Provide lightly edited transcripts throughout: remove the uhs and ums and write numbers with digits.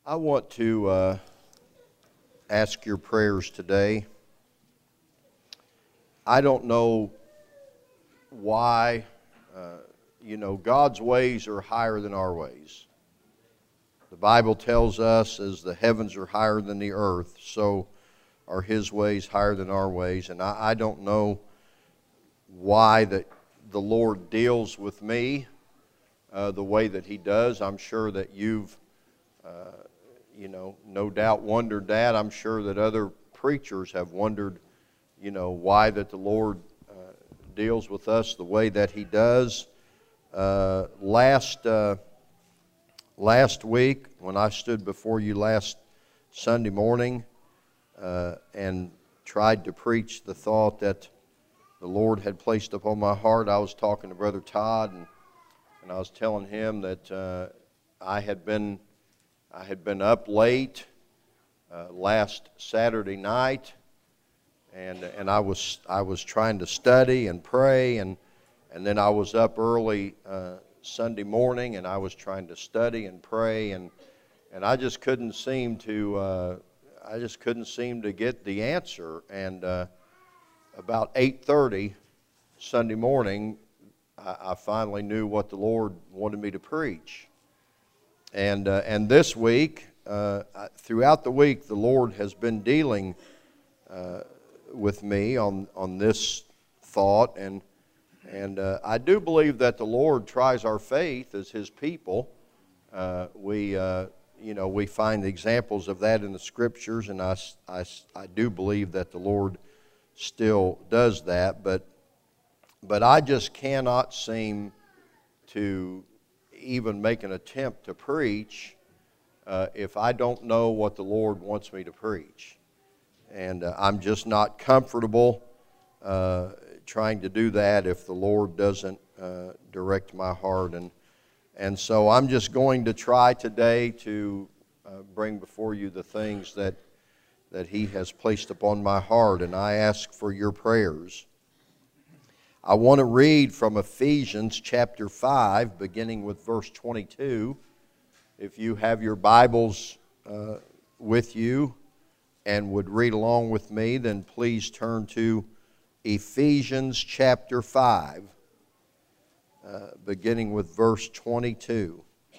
I want to ask your prayers today. I don't know why, God's ways are higher than our ways. The Bible tells us as the heavens are higher than the earth, so are His ways higher than our ways. And I don't know why that the Lord deals with me the way that He does. I'm sure that you've no doubt wondered that. I'm sure that other preachers have wondered, why that the Lord deals with us the way that He does. Last week, when I stood before you last Sunday morning and tried to preach the thought that the Lord had placed upon my heart, I was talking to Brother Todd, and I was telling him that I had been up late last Saturday night, and I was trying to study and pray, and then I was up early Sunday morning, and I was trying to study and pray, and I just couldn't seem to get the answer. And about 8:30 Sunday morning, I finally knew what the Lord wanted me to preach. And this week, throughout the week, the Lord has been dealing with me on this thought, and I do believe that the Lord tries our faith as His people. We find examples of that in the Scriptures, and I do believe that the Lord still does that, but I just cannot seem to even make an attempt to preach if I don't know what the Lord wants me to preach. And I'm just not comfortable trying to do that if the Lord doesn't direct my heart. And so I'm just going to try today to bring before you the things that He has placed upon my heart, and I ask for your prayers. I want to read from Ephesians chapter 5, beginning with verse 22. If you have your Bibles with you and would read along with me, then please turn to Ephesians chapter 5, beginning with verse 22.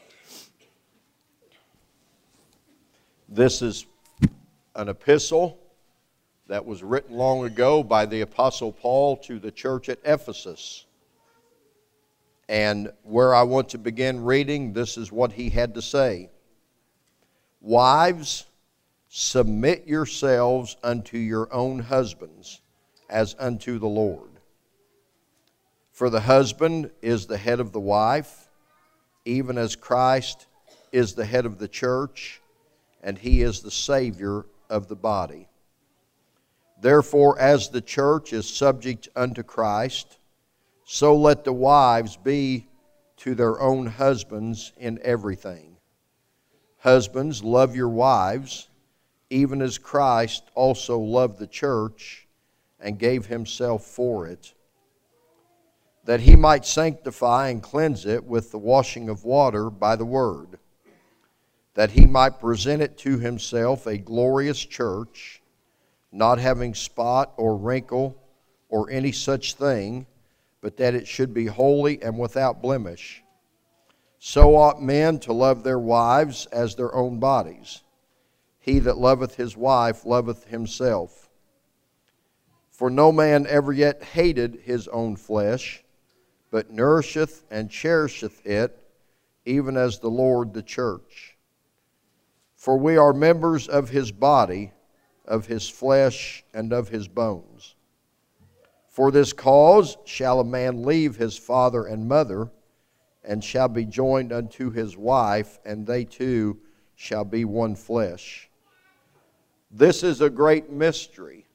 This is an epistle that was written long ago by the Apostle Paul to the church at Ephesus. And where I want to begin reading, this is what he had to say. Wives, submit yourselves unto your own husbands, as unto the Lord. For the husband is the head of the wife, even as Christ is the head of the church, and He is the Savior of the body. Therefore, as the church is subject unto Christ, so let the wives be to their own husbands in everything. Husbands, love your wives, even as Christ also loved the church and gave Himself for it, that He might sanctify and cleanse it with the washing of water by the word, that He might present it to Himself a glorious church, not having spot or wrinkle or any such thing, but that it should be holy and without blemish. So ought men to love their wives as their own bodies. He that loveth his wife loveth himself. For no man ever yet hated his own flesh, but nourisheth and cherisheth it, even as the Lord the church. For we are members of His body, of His flesh, and of His bones. For this cause shall a man leave his father and mother, and shall be joined unto his wife, and they two shall be one flesh. This is a great mystery.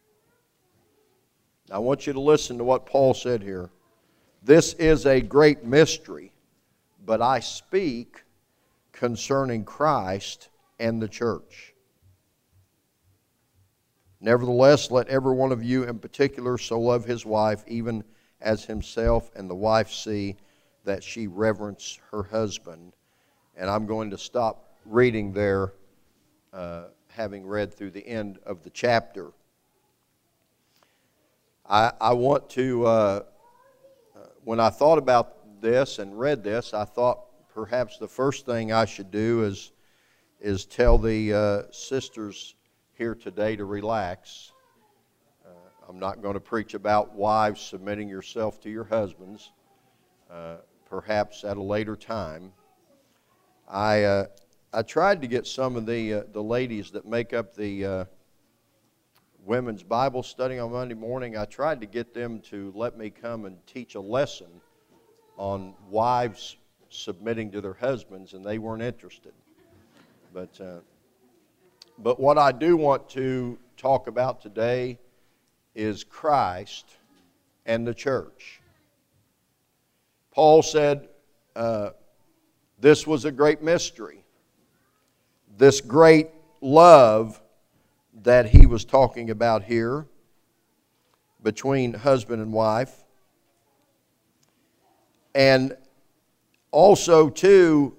I want you to listen to what Paul said here. This is a great mystery, but I speak concerning Christ and the church. Nevertheless, let every one of you in particular so love his wife, even as himself, and the wife see that she reverence her husband. And I'm going to stop reading there, having read through the end of the chapter. I want to, when I thought about this and read this, I thought perhaps the first thing I should do is tell the sisters here today to relax. I'm not going to preach about wives submitting yourself to your husbands, perhaps at a later time. I tried to get some of the ladies that make up the women's Bible study on Monday morning. I tried to get them to let me come and teach a lesson on wives submitting to their husbands, and they weren't interested. But what I do want to talk about today is Christ and the church. Paul said this was a great mystery. This great love that he was talking about here between husband and wife. And also, too,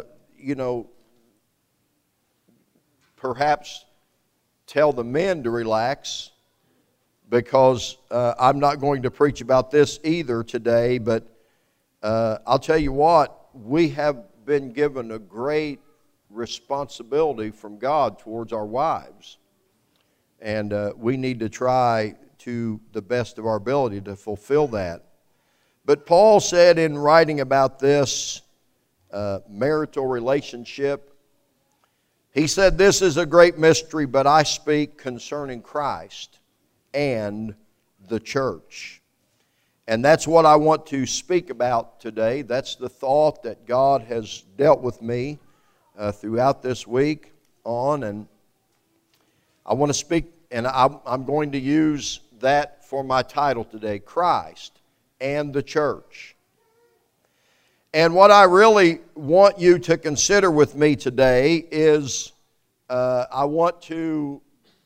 perhaps tell the men to relax, because I'm not going to preach about this either today, but I'll tell you what, we have been given a great responsibility from God towards our wives. And we need to try to the best of our ability to fulfill that. But Paul said in writing about this marital relationship, he said, "This is a great mystery, but I speak concerning Christ and the church." And that's what I want to speak about today. That's the thought that God has dealt with me throughout this week on. And I want to speak, and I'm going to use that for my title today, Christ and the church. And what I really want you to consider with me today is I want to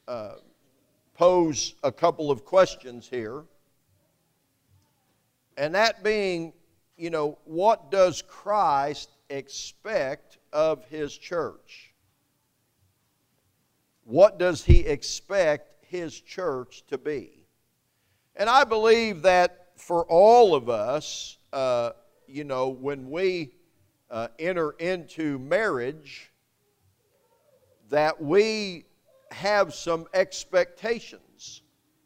pose a couple of questions here. And that being, what does Christ expect of His church? What does He expect His church to be? And I believe that for all of us, when we enter into marriage, that we have some expectations.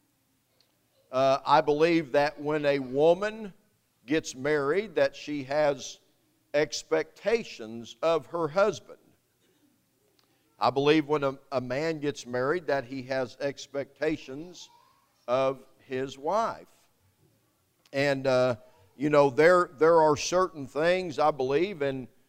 I believe that when a woman gets married, that she has expectations of her husband. I believe when a man gets married, that he has expectations of his wife. And there are certain things, I believe,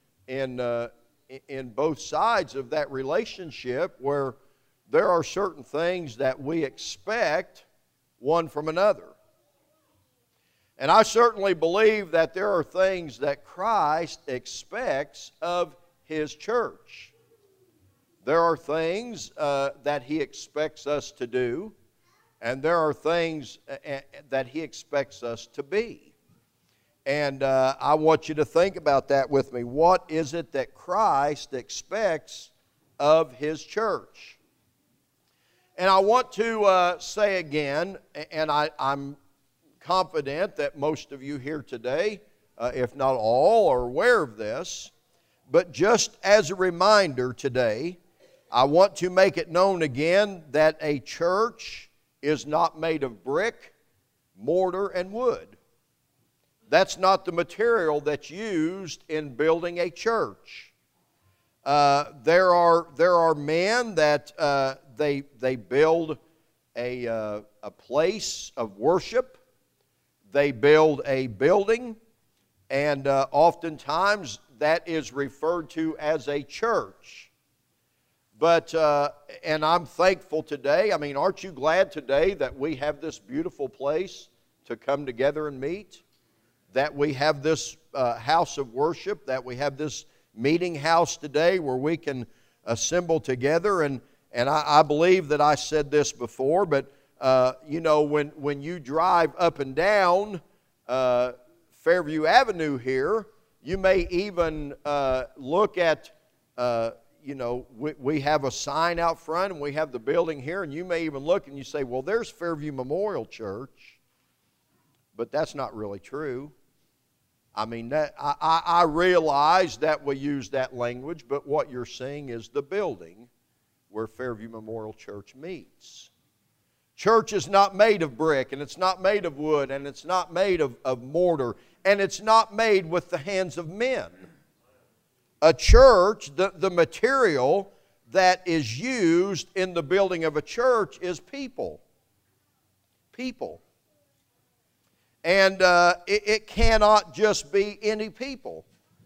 in both sides of that relationship, where there are certain things that we expect one from another. And I certainly believe that there are things that Christ expects of His church. There are things that He expects us to do, and there are things that He expects us to be. And I want you to think about that with me. What is it that Christ expects of His church? And I want to say again, and I'm confident that most of you here today, if not all, are aware of this, but just as a reminder today, I want to make it known again that a church is not made of brick, mortar, and wood. That's not the material that's used in building a church. There are men that they build a place of worship. They build a building, and oftentimes that is referred to as a church. But, and I'm thankful today. I mean, aren't you glad today that we have this beautiful place to come together and meet? That we have this house of worship, that we have this meeting house today where we can assemble together. And I believe that I said this before, but when you drive up and down Fairview Avenue here, you may even look at we have a sign out front and we have the building here, and you may even look and you say, well, there's Fairview Memorial Church. But that's not really true. I mean, I realize that we use that language, but what you're seeing is the building where Fairview Memorial Church meets. Church is not made of brick, and it's not made of wood, and it's not made of mortar, and it's not made with the hands of men. A church, the material that is used in the building of a church is people. People. And it cannot just be any people.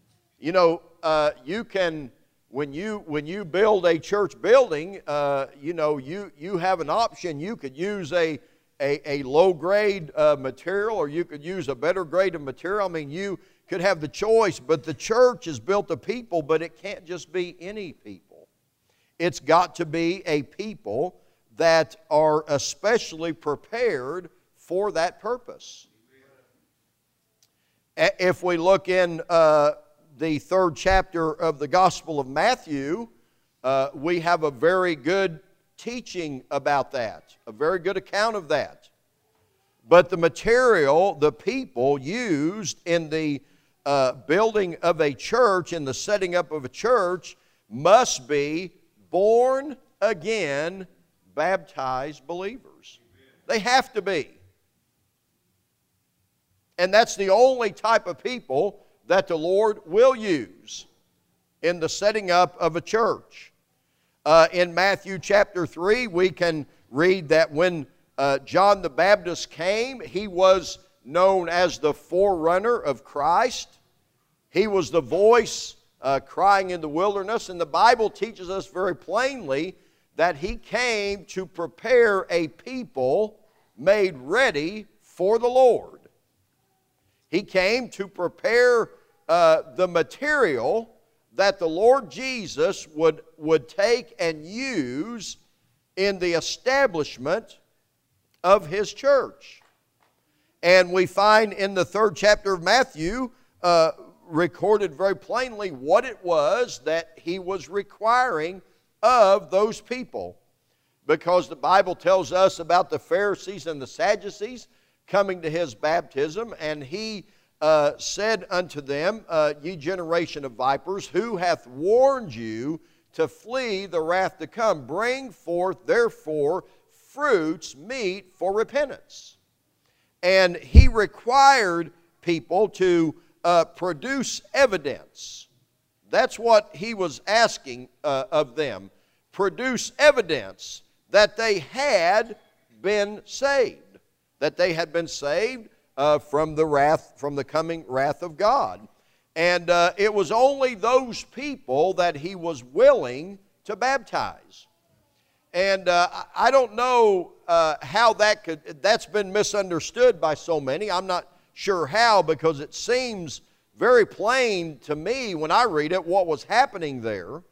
You can, when you build a church building, you have an option. You could use a low-grade material, or you could use a better grade of material. I mean, you could have the choice, but the church is built of people, but it can't just be any people. It's got to be a people that are especially prepared for that purpose. If we look in the 3rd chapter of the Gospel of Matthew, we have a very good teaching about that, a very good account of that. But the material, the people used in the building of a church, in the setting up of a church, must be born again, baptized believers. They have to be. And that's the only type of people that the Lord will use in the setting up of a church. In Matthew chapter 3, we can read that when John the Baptist came, he was known as the forerunner of Christ. He was the voice crying in the wilderness, and the Bible teaches us very plainly that he came to prepare a people made ready for the Lord. He came to prepare the material that the Lord Jesus would take and use in the establishment of His church. And we find in the 3rd chapter of Matthew recorded very plainly what it was that He was requiring of those people. Because the Bible tells us about the Pharisees and the Sadducees coming to His baptism, and He said unto them, Ye generation of vipers, who hath warned you to flee the wrath to come? Bring forth therefore fruits meet for repentance. And He required people to produce evidence. That's what He was asking of them. Produce evidence that they had been saved. That they had been saved from the coming wrath of God. And it was only those people that He was willing to baptize. And I don't know how that's been misunderstood by so many. I'm not sure how, because it seems very plain to me when I read it what was happening there,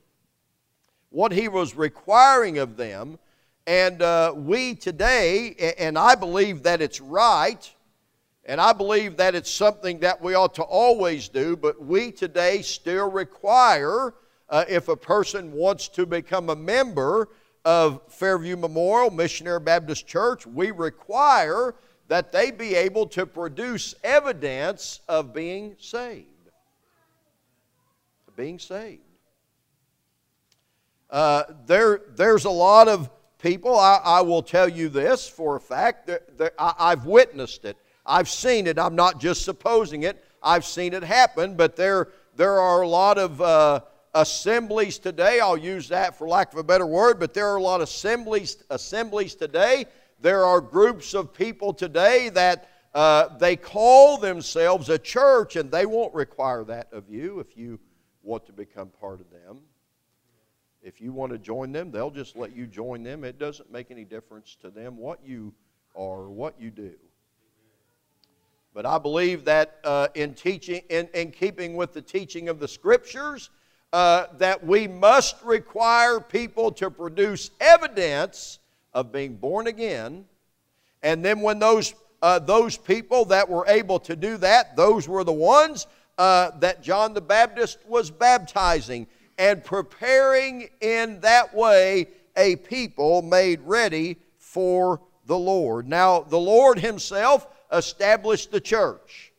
what He was requiring of them. And we today, and I believe that it's right, and I believe that it's something that we ought to always do, but we today still require, if a person wants to become a member of Fairview Memorial Missionary Baptist Church, we require that they be able to produce evidence of being saved. Being saved. There's a lot of people, I will tell you this for a fact, I've witnessed it. I've seen it. I'm not just supposing it. I've seen it happen, but there are a lot of assemblies today. I'll use that for lack of a better word, but there are a lot of assemblies today. There are groups of people today that they call themselves a church, and they won't require that of you if you want to become part of them. If you want to join them, they'll just let you join them. It doesn't make any difference to them what you are or what you do. But I believe that in keeping with the teaching of the Scriptures, that we must require people to produce evidence of being born again. And then when those people that were able to do that, those were the ones that John the Baptist was baptizing. and preparing in that way a people made ready for the Lord. Now, the Lord Himself established the church.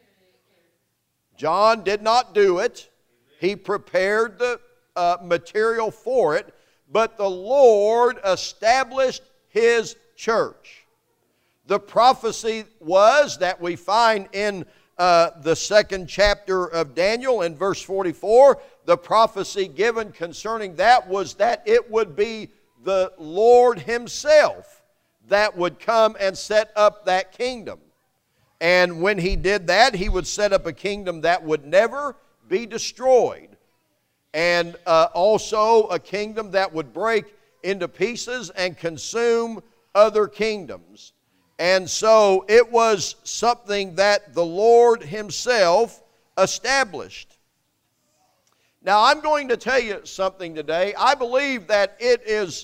John did not do it. He prepared the material for it, but the Lord established His church. The prophecy was that we find in the second chapter of Daniel in verse 44, the prophecy given concerning that was that it would be the Lord Himself that would come and set up that kingdom. And when He did that, He would set up a kingdom that would never be destroyed. And also a kingdom that would break into pieces and consume other kingdoms. And so it was something that the Lord Himself established. Now I'm going to tell you something today. I believe that it is,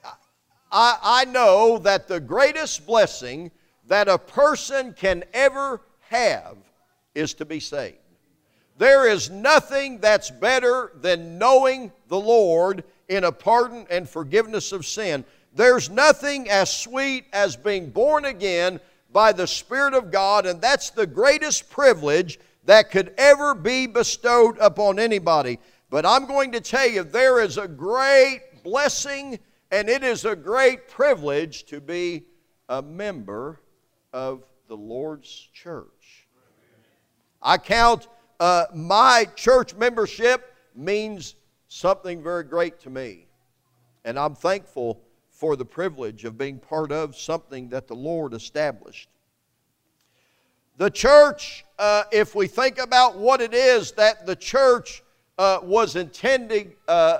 I know that the greatest blessing that a person can ever have is to be saved. There is nothing that's better than knowing the Lord in a pardon and forgiveness of sin. There's nothing as sweet as being born again by the Spirit of God, and that's the greatest privilege that could ever be bestowed upon anybody. But I'm going to tell you, there is a great blessing, and it is a great privilege to be a member of the Lord's church. I count my church membership means something very great to me. And I'm thankful for the privilege of being part of something that the Lord established. The church, if we think about what it is that the church was intended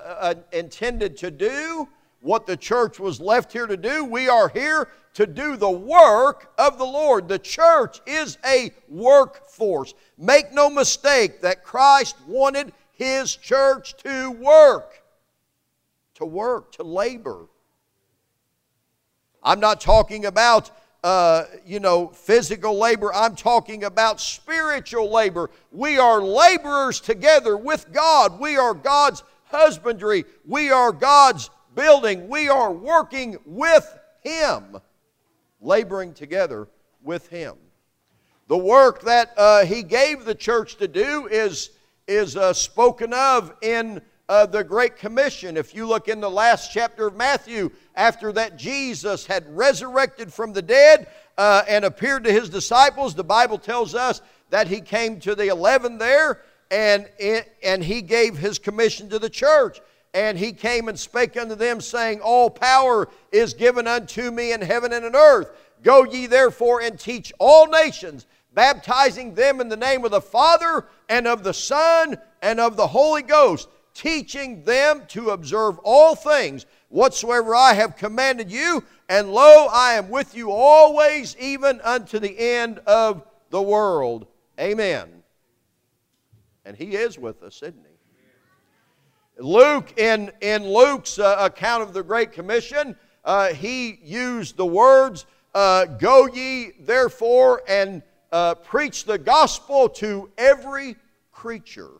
to do, what the church was left here to do, we are here to do the work of the Lord. The church is a workforce. Make no mistake that Christ wanted His church to work, to labor. I'm not talking about physical labor. I'm talking about spiritual labor. We are laborers together with God. We are God's husbandry. We are God's building. We are working with Him, laboring together with Him. The work that He gave the church to do is spoken of in the Great Commission. If you look in the last chapter of Matthew, after that Jesus had resurrected from the dead and appeared to His disciples, the Bible tells us that He came to the 11 there and He gave His commission to the church. And He came and spake unto them, saying, All power is given unto me in heaven and in earth. Go ye therefore and teach all nations, baptizing them in the name of the Father and of the Son and of the Holy Ghost, teaching them to observe all things whatsoever I have commanded you. And lo, I am with you always, even unto the end of the world. Amen. And He is with us, isn't He? Luke, in Luke's account of the Great Commission, he used the words, Go ye therefore and preach the gospel to every creature.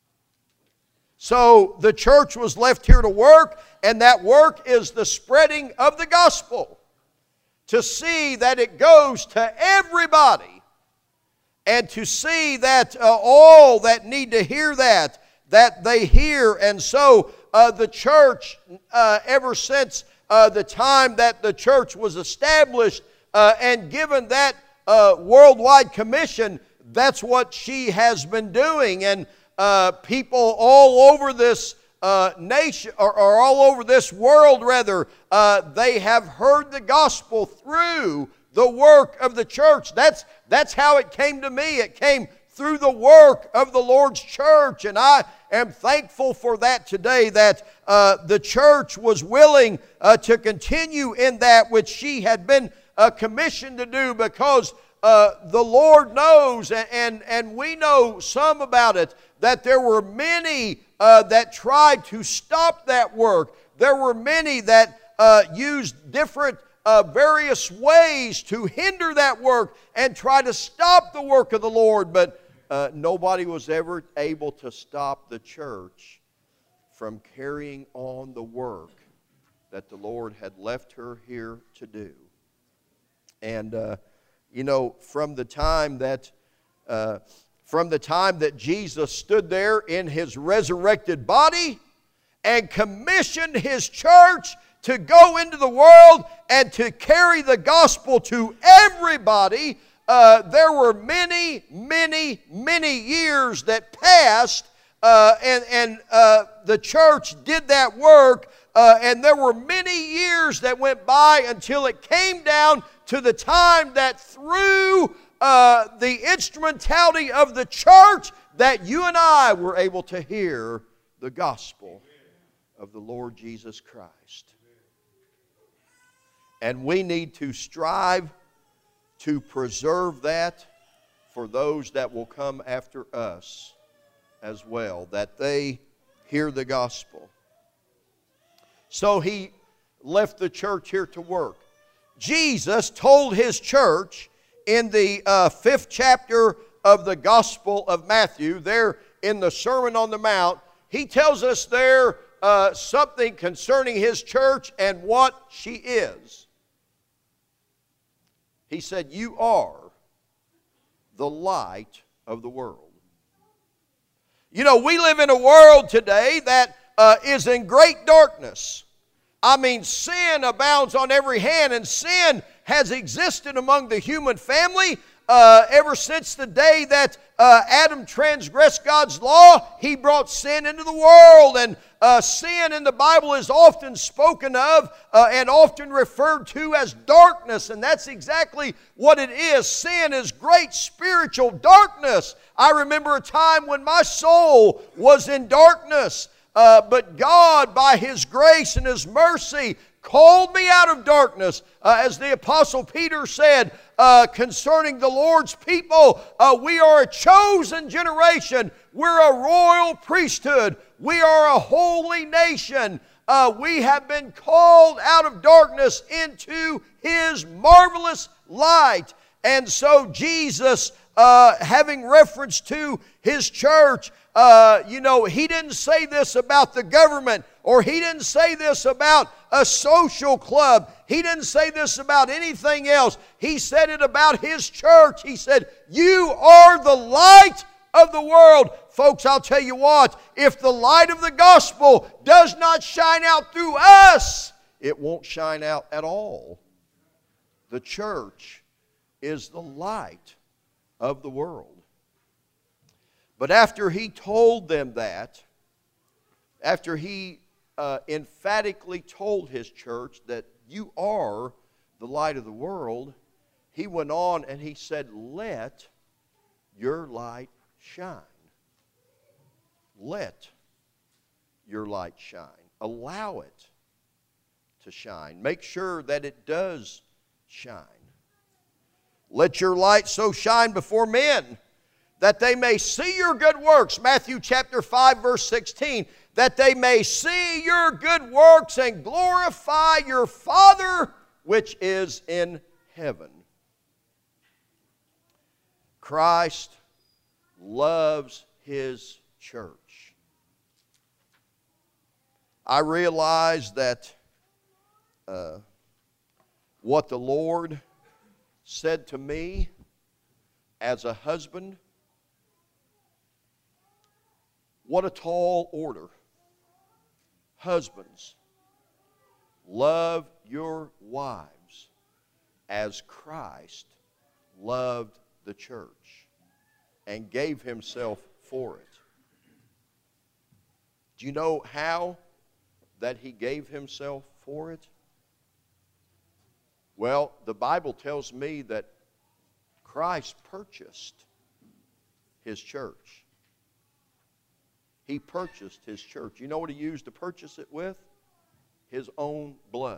So the church was left here to work, and that work is the spreading of the gospel. To see that it goes to everybody, and to see that all that need to hear that they hear. And so the church, ever since the time that the church was established and given that worldwide commission, that's what she has been doing. And people all over this nation, or all over this world rather, they have heard the gospel through the work of the church. That's how it came to me. It came through the work of the Lord's church. And I am thankful for that today, that the church was willing to continue in that which she had been commissioned to do, because the Lord knows, and we know some about it, that there were many that tried to stop that work. There were many that used different various ways to hinder that work and try to stop the work of the Lord, but nobody was ever able to stop the church from carrying on the work that the Lord had left her here to do. And, from the time that Jesus stood there in His resurrected body and commissioned His church to go into the world and to carry the gospel to everybody, there were many, many, many years that passed, and the church did that work, and there were many years that went by until it came down to the time that through the instrumentality of the church that you and I were able to hear the gospel of the Lord Jesus Christ. And we need to strive to preserve that for those that will come after us as well, that they hear the gospel. So He left the church here to work. Jesus told His church in the 5th chapter of the Gospel of Matthew, there in the Sermon on the Mount, He tells us there something concerning His church and what she is. He said, "You are the light of the world." You know, we live in a world today that is in great darkness. I mean, sin abounds on every hand, and sin has existed among the human family ever since the day that Adam transgressed God's law. He brought sin into the world, and sin in the Bible is often spoken of and often referred to as darkness, and that's exactly what it is. Sin is great spiritual darkness. I remember a time when my soul was in darkness, but God, by His grace and His mercy, called me out of darkness. As the Apostle Peter said concerning the Lord's people, we are a chosen generation. We're a royal priesthood. We are a holy nation. We have been called out of darkness into His marvelous light. And so Jesus, having reference to His church, He didn't say this about the government, or He didn't say this about a social club. He didn't say this about anything else. He said it about His church. He said, "You are the light of the world." Folks, I'll tell you what, if the light of the gospel does not shine out through us, it won't shine out at all. The church is the light of the world. But after He told them that, after He emphatically told His church that you are the light of the world, He went on and He said, "Let your light shine." Let your light shine. Allow it to shine. Make sure that it does shine. "Let your light so shine before men that they may see your good works." Matthew chapter 5 verse 16. "That they may see your good works and glorify your Father which is in heaven." Christ loves His church. I realize that what the Lord said to me as a husband, what a tall order. Husbands, love your wives as Christ loved the church and gave Himself for it. Do you know how that He gave Himself for it? Well, the Bible tells me that Christ purchased His church. He purchased His church. You know what He used to purchase it with? His own blood.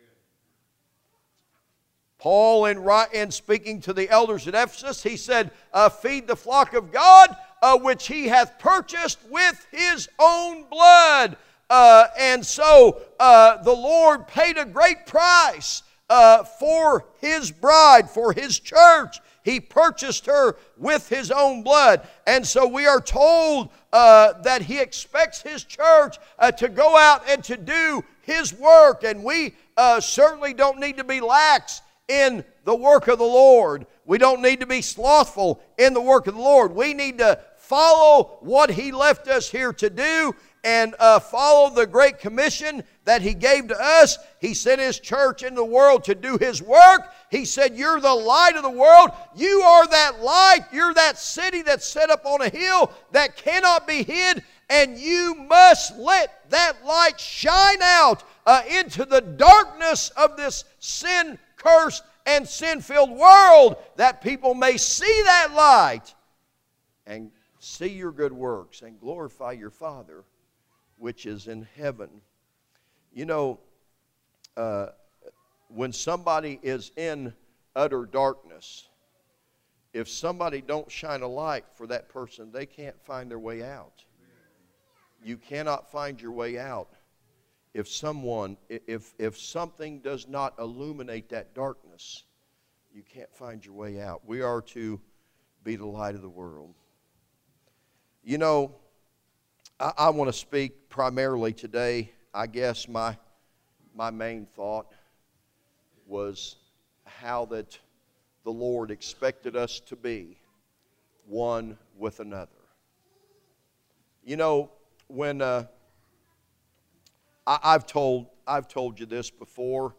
Paul, in speaking to the elders at Ephesus, he said, "Feed the flock of God, which He hath purchased with His own blood." And so the Lord paid a great price for His bride, for His church. He purchased her with His own blood. And so we are told that He expects His church to go out and to do His work. And we certainly don't need to be lax in the work of the Lord. We don't need to be slothful in the work of the Lord. We need to follow what He left us here to do and follow the Great Commission that He gave to us. He sent His church in the world to do His work. He said, you're the light of the world. You are that light. You're that city that's set up on a hill that cannot be hid. And you must let that light shine out into the darkness of this sin-cursed and sin-filled world, that people may see that light and see your good works and glorify your Father which is in heaven. You know, when somebody is in utter darkness, if somebody don't shine a light for that person, they can't find their way out. You cannot find your way out if something does not illuminate that darkness. You can't find your way out. We are to be the light of the world. You know, I want to speak primarily today. I guess my main thought was how that the Lord expected us to be one with another. You know, when I've told you this before,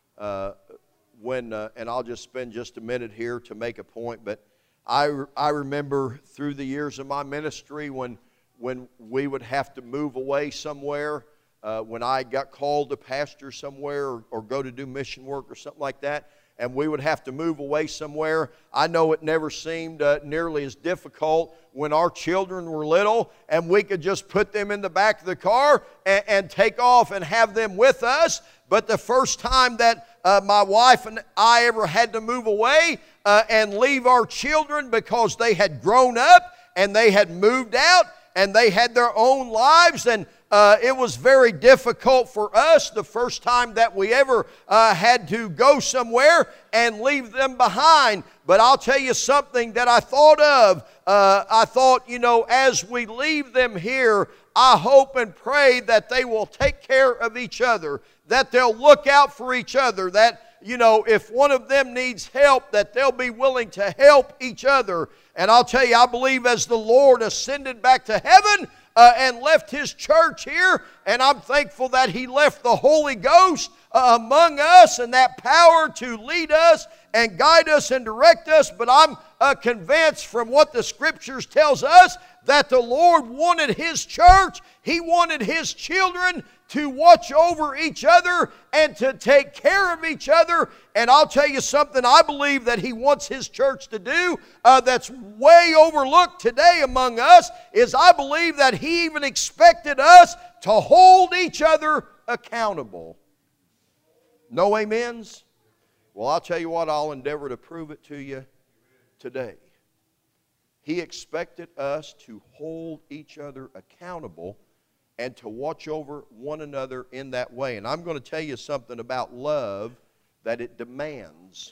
and I'll just spend just a minute here to make a point, but I remember through the years of my ministry when we would have to move away somewhere, when I got called to pastor somewhere or go to do mission work or something like that, and we would have to move away somewhere. I know it never seemed nearly as difficult when our children were little and we could just put them in the back of the car and take off and have them with us. But the first time that my wife and I ever had to move away and leave our children because they had grown up and they had moved out and they had their own lives, and it was very difficult for us the first time that we ever had to go somewhere and leave them behind. But I'll tell you something that I thought of. I thought, you know, as we leave them here, I hope and pray that they will take care of each other, that they'll look out for each other, that, you know, if one of them needs help, that they'll be willing to help each other. And I'll tell you, I believe as the Lord ascended back to heaven and left His church here, and I'm thankful that He left the Holy Ghost among us and that power to lead us and guide us and direct us. But I'm convinced from what the Scriptures tells us that the Lord wanted His church, He wanted His children to watch over each other and to take care of each other. And I'll tell you something I believe that He wants His church to do that's way overlooked today among us, is I believe that He even expected us to hold each other accountable. No amens? Well, I'll tell you what, I'll endeavor to prove it to you today. He expected us to hold each other accountable and to watch over one another in that way. And I'm going to tell you something about love that it demands.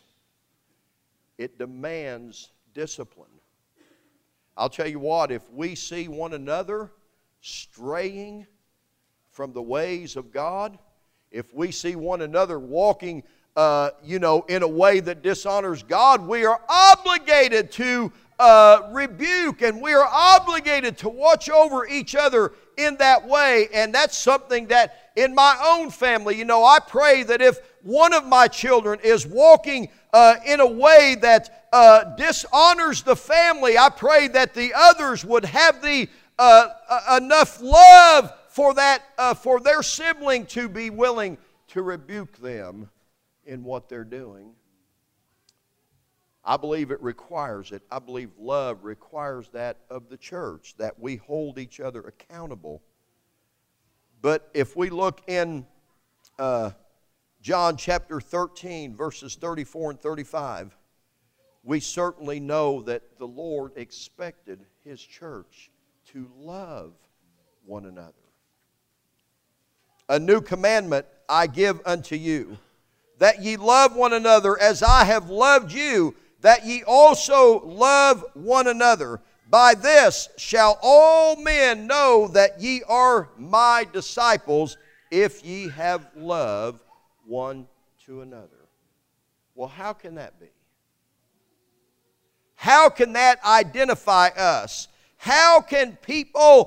It demands discipline. I'll tell you what, if we see one another straying from the ways of God, if we see one another walking in a way that dishonors God, we are obligated to rebuke, and we are obligated to watch over each other in that way. And that's something that in my own family, I pray that if one of my children is walking in a way that dishonors the family, I pray that the others would have the enough love for that for their sibling to be willing to rebuke them in what they're doing. I believe it requires it. I believe love requires that of the church, that we hold each other accountable. But if we look in John chapter 13, verses 34 and 35, we certainly know that the Lord expected His church to love one another. A new commandment I give unto you, that ye love one another as I have loved you, that ye also love one another. By this shall all men know that ye are my disciples, if ye have love one to another. Well, how can that be? How can that identify us? How can people,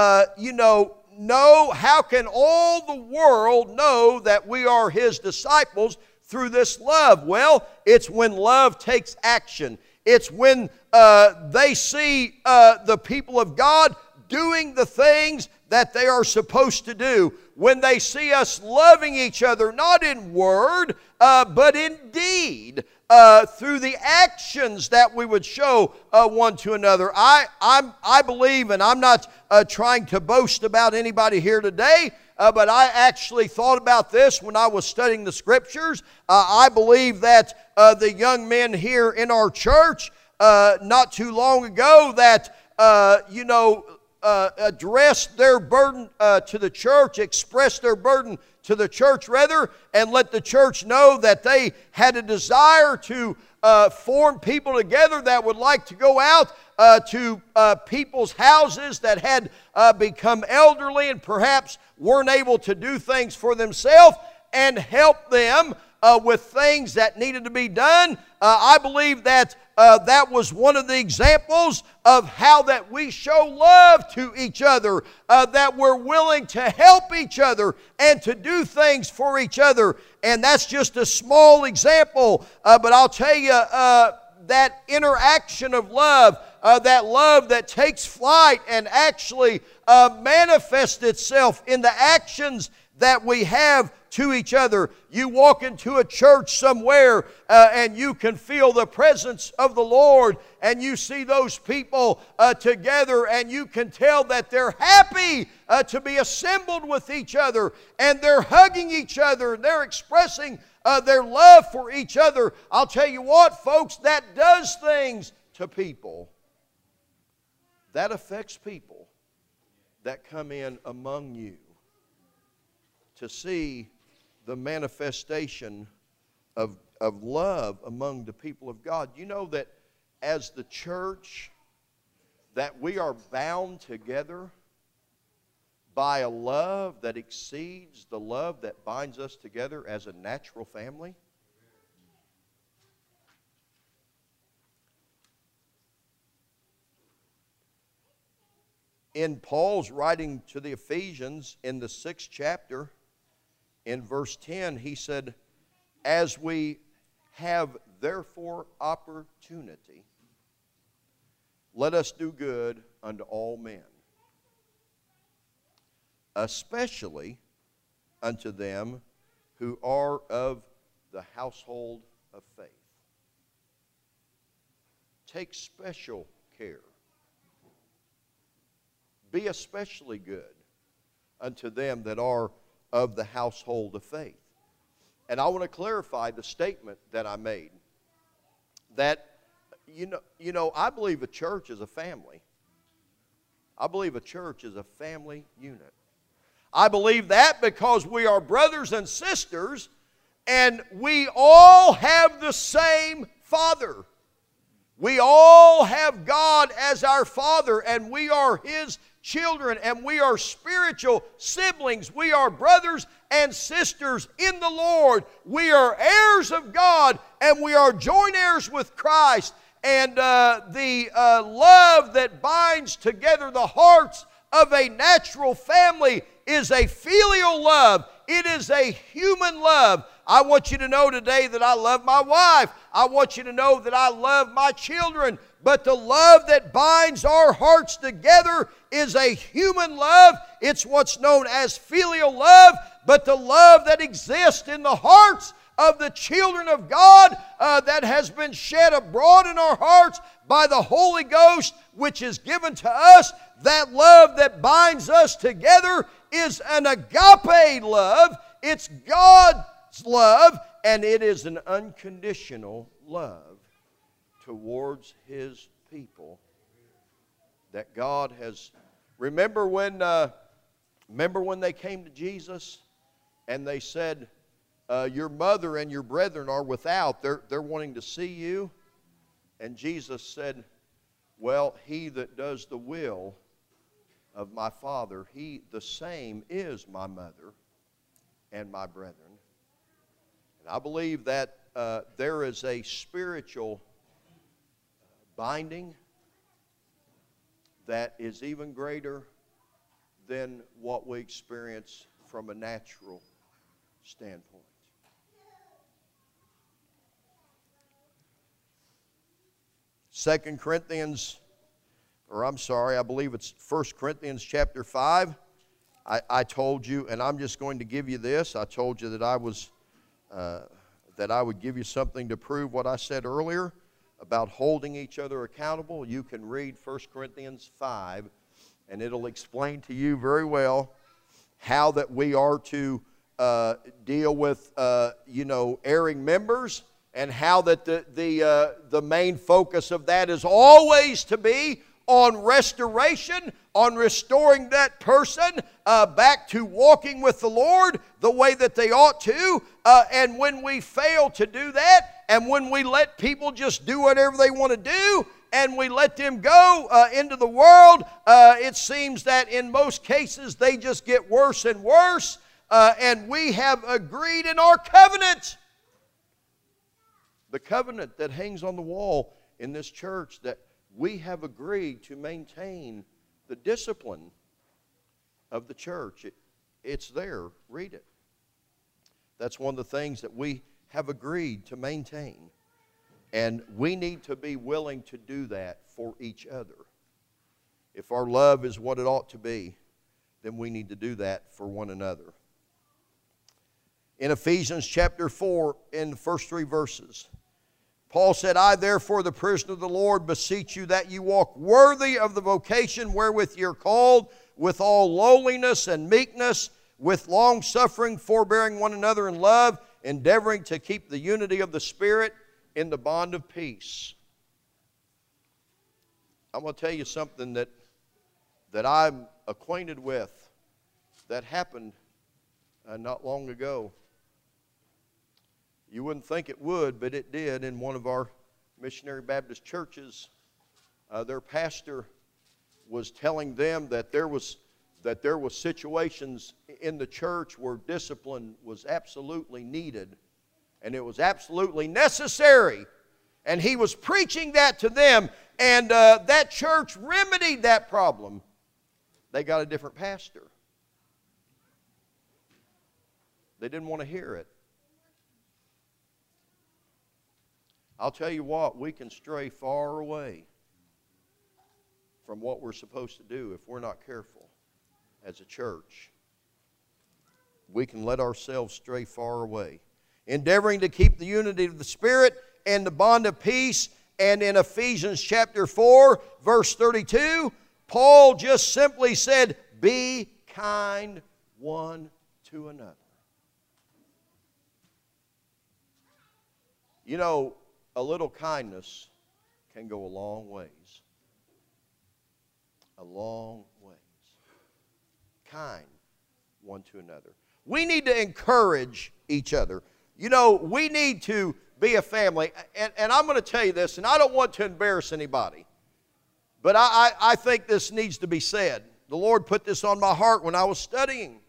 know, how can all the world know that we are His disciples through this love? Well, it's when love takes action. It's when they see the people of God doing the things that they are supposed to do. When they see us loving each other, not in word, but in deed, through the actions that we would show one to another. I believe, and I'm not trying to boast about anybody here today, but I actually thought about this when I was studying the Scriptures. I believe that the young men here in our church, not too long ago, that, addressed their burden to the church, expressed their burden to the church rather, and let the church know that they had a desire to form people together that would like to go out to people's houses that had become elderly and perhaps weren't able to do things for themselves, and help them with things that needed to be done. I believe that that was one of the examples of how that we show love to each other, that we're willing to help each other and to do things for each other. And that's just a small example, but I'll tell you, that interaction of love, that love that takes flight and actually manifests itself in the actions that we have to each other. You walk into a church somewhere and you can feel the presence of the Lord, and you see those people together, and you can tell that they're happy to be assembled with each other, and they're hugging each other, and they're expressing their love for each other. I'll tell you what, folks, that does things to people. That affects people that come in among you to see the manifestation of love among the people of God. You know that as the church, that we are bound together by a love that exceeds the love that binds us together as a natural family? In Paul's writing to the Ephesians in the 6th chapter, in verse 10, he said, as we have therefore opportunity, let us do good unto all men, especially unto them who are of the household of faith. Take special care. Be especially good unto them that are of the household of faith. And I want to clarify the statement that I made, that I believe a church is a family. I believe a church is a family unit. I believe that because we are brothers and sisters, and we all have the same Father. We all have God as our Father, and we are His children, and we are spiritual siblings. We are brothers and sisters in the Lord. We are heirs of God, and we are joint heirs with Christ. And the love that binds together the hearts of a natural family is a filial love. It is a human love. I want you to know today that I love my wife. I want you to know that I love my children. But the love that binds our hearts together is a human love. It's what's known as filial love. But the love that exists in the hearts of the children of God, that has been shed abroad in our hearts by the Holy Ghost, which is given to us, that love that binds us together is an agape love. It's God's love, and it is an unconditional love towards His people that God has. Remember when they came to Jesus and they said, your mother and your brethren are without. They're wanting to see you. And Jesus said, well, he that does the will of my Father, he the same is my mother and my brethren. And I believe that there is a spiritual binding that is even greater than what we experience from a natural standpoint. I believe it's 1 Corinthians chapter 5. I told you, and I'm just going to give you this. I told you that I would give you something to prove what I said earlier about holding each other accountable. You can read 1 Corinthians 5, and it'll explain to you very well how that we are to deal with, erring members, and how that the main focus of that is always to be on restoration, on restoring that person back to walking with the Lord the way that they ought to. And when we fail to do that, and when we let people just do whatever they want to do, and we let them go into the world, it seems that in most cases they just get worse and worse. And we have agreed in our covenant, the covenant that hangs on the wall in this church, that we have agreed to maintain the discipline of the church. It's there. Read it. That's one of the things that we have agreed to maintain. And we need to be willing to do that for each other. If our love is what it ought to be, then we need to do that for one another. In Ephesians chapter 4, in the first 3 verses, Paul said, I therefore, the prisoner of the Lord, beseech you that you walk worthy of the vocation wherewith ye are called, with all lowliness and meekness, with long-suffering, forbearing one another in love, endeavoring to keep the unity of the Spirit in the bond of peace. I'm going to tell you something that I'm acquainted with that happened not long ago. You wouldn't think it would, but it did in one of our missionary Baptist churches. Their pastor was telling them that there was situations in the church where discipline was absolutely needed, and it was absolutely necessary. And he was preaching that to them, and that church remedied that problem. They got a different pastor. They didn't want to hear it. I'll tell you what, we can stray far away from what we're supposed to do if we're not careful as a church. We can let ourselves stray far away. Endeavoring to keep the unity of the Spirit and the bond of peace. And in Ephesians chapter 4, verse 32, Paul just simply said, be kind one to another. You know, a little kindness can go a long ways. A long ways. Kind one to another. We need to encourage each other. You know, we need to be a family. And I'm going to tell you this, and I don't want to embarrass anybody, but I think this needs to be said. The Lord put this on my heart when I was studying.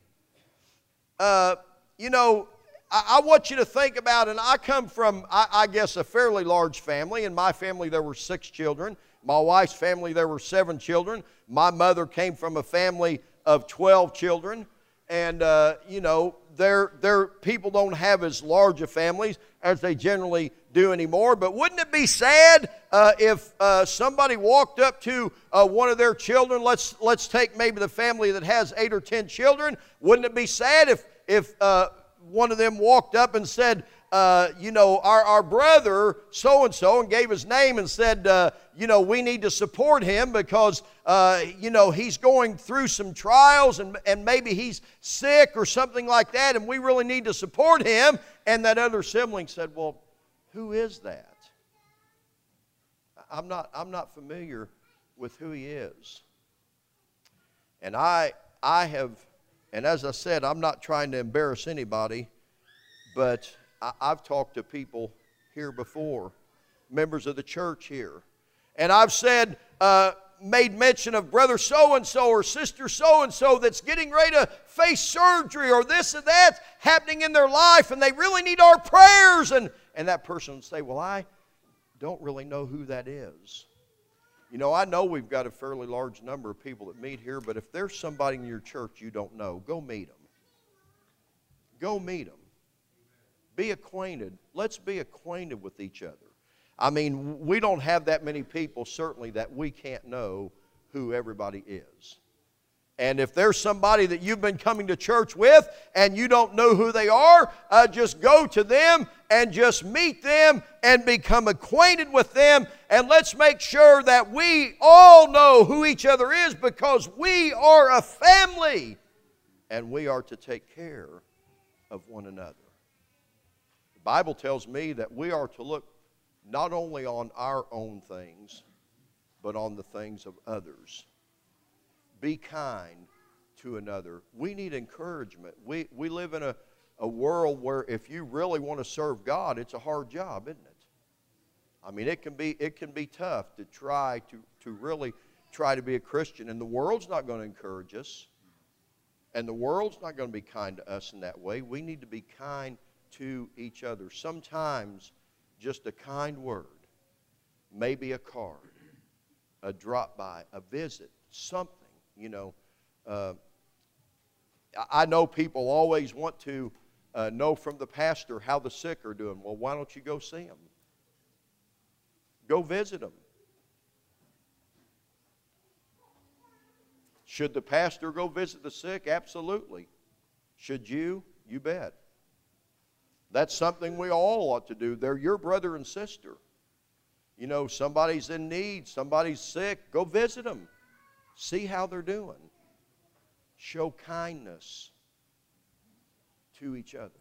You know, I want you to think about, and I come from, I guess, a fairly large family. In my family, there were 6 children. My wife's family, there were 7 children. My mother came from a family of 12 children. And, you know, their people don't have as large a families as they generally do anymore. But wouldn't it be sad if somebody walked up to one of their children? Let's take maybe the family that has 8 or 10 children. Wouldn't it be sad if one of them walked up and said, you know, our brother so-and-so, and gave his name and said, you know, we need to support him because, you know, he's going through some trials and maybe he's sick or something like that, and we really need to support him. And that other sibling said, well, who is that? I'm not familiar with who he is. And I have, and as I said, I'm not trying to embarrass anybody, but I've talked to people here before members of the church here. And I've said, made mention of brother so-and-so or sister so-and-so that's getting ready to face surgery or this and that happening in their life, and they really need our prayers. And that person would say, well, I don't really know who that is. You know, I know we've got a fairly large number of people that meet here, but if there's somebody in your church you don't know, go meet them. Go meet them. Be acquainted. Let's be acquainted with each other. I mean, we don't have that many people, certainly, that we can't know who everybody is. And if there's somebody that you've been coming to church with and you don't know who they are, just go to them and just meet them and become acquainted with them. And let's make sure that we all know who each other is, because we are a family and we are to take care of one another. The Bible tells me that we are to look not only on our own things, but on the things of others. Be kind to another. We need encouragement. We live in a world where if you really want to serve God, it's a hard job, isn't it? I mean, it can be tough to try to really try to be a Christian, and the world's not going to encourage us, and the world's not going to be kind to us in that way. We need to be kind to each other. Sometimes just a kind word, maybe a card, a drop by, a visit, something. You know, I know people always want to know from the pastor how the sick are doing. Well, why don't you go see them? Go visit them. Should the pastor go visit the sick? Absolutely. Should you? You bet. That's something we all ought to do. They're your brother and sister. You know, somebody's in need, somebody's sick, go visit them. See how they're doing. Show kindness to each other.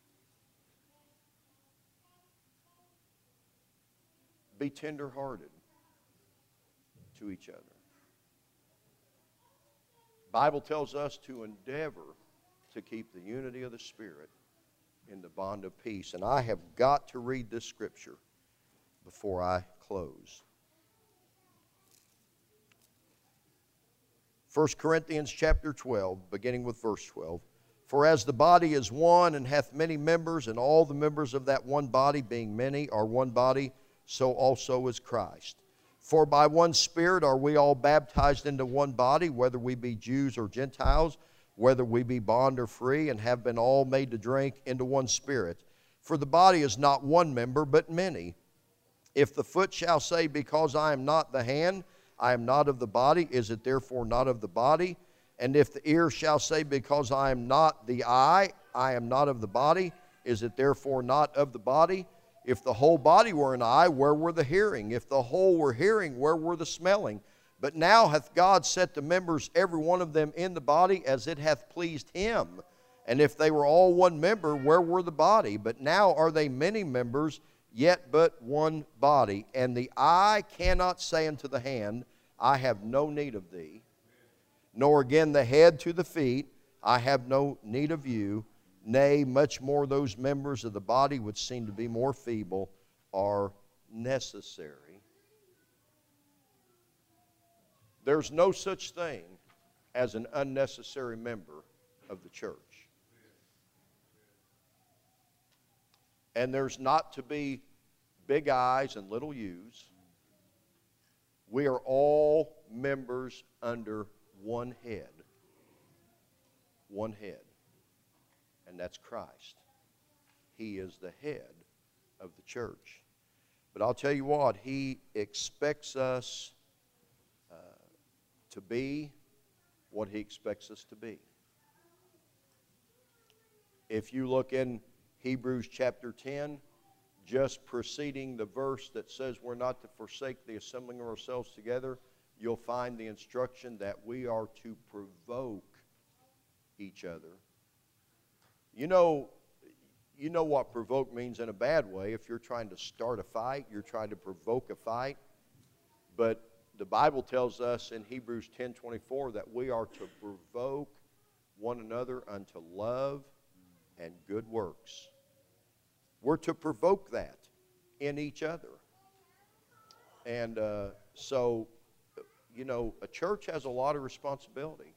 Be tenderhearted to each other. The Bible tells us to endeavor to keep the unity of the Spirit in the bond of peace. And I have got to read this scripture before I close. 1 Corinthians chapter 12, beginning with verse 12. For as the body is one and hath many members, and all the members of that one body, being many, are one body, so also is Christ. For by one Spirit are we all baptized into one body, whether we be Jews or Gentiles, whether we be bond or free, and have been all made to drink into one Spirit. For the body is not one member, but many. If the foot shall say, because I am not the hand, I am not of the body, is it therefore not of the body? And if the ear shall say, because I am not the eye, I am not of the body, is it therefore not of the body? If the whole body were an eye, where were the hearing? If the whole were hearing, where were the smelling? But now hath God set the members, every one of them, in the body, as it hath pleased him. And if they were all one member, where were the body? But now are they many members, yet but one body. And the eye cannot say unto the hand, I have no need of thee. Nor again the head to the feet, I have no need of you. Nay, much more those members of the body which seem to be more feeble are necessary. There's no such thing as an unnecessary member of the church. And there's not to be big I's and little U's. We are all members under one head. One head. And that's Christ. He is the head of the church. But I'll tell you what, He expects us to be what He expects us to be. If you look in Hebrews chapter 10, just preceding the verse that says we're not to forsake the assembling of ourselves together, you'll find the instruction that we are to provoke each other. You know what provoke means in a bad way. If you're trying to start a fight, you're trying to provoke a fight. But the Bible tells us in Hebrews 10:24 that we are to provoke one another unto love and good works. We're to provoke that in each other. And so, you know, a church has a lot of responsibility.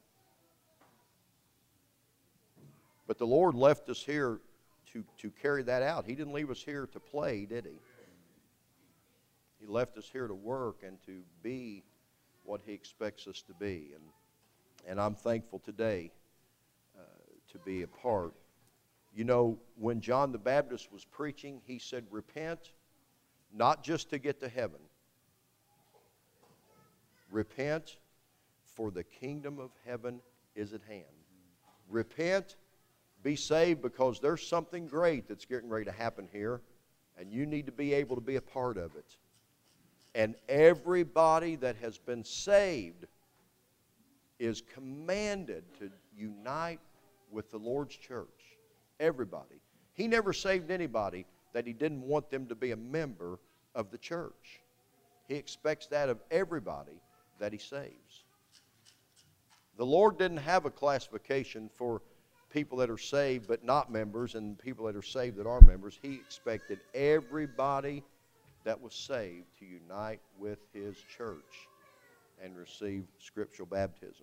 But the Lord left us here to carry that out. He didn't leave us here to play, did He? He left us here to work and to be what He expects us to be. And I'm thankful today to be a part. You know, when John the Baptist was preaching, he said, repent, not just to get to heaven. Repent, for the kingdom of heaven is at hand. Repent, be saved, because there's something great that's getting ready to happen here, and you need to be able to be a part of it. And everybody that has been saved is commanded to unite with the Lord's church. Everybody. He never saved anybody that He didn't want them to be a member of the church. He expects that of everybody that He saves. The Lord didn't have a classification for people that are saved but not members and people that are saved that are members. He expected everybody that was saved to unite with His church and receive scriptural baptism.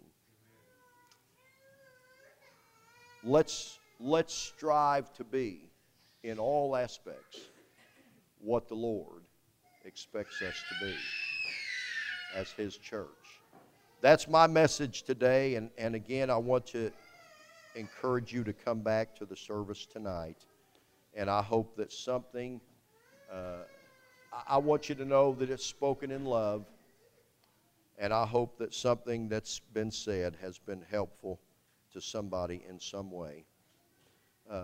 Let's strive to be, in all aspects, what the Lord expects us to be as His church. That's my message today, and again, I want to encourage you to come back to the service tonight, and I hope that something, I want you to know that it's spoken in love, and I hope that something that's been said has been helpful to somebody in some way.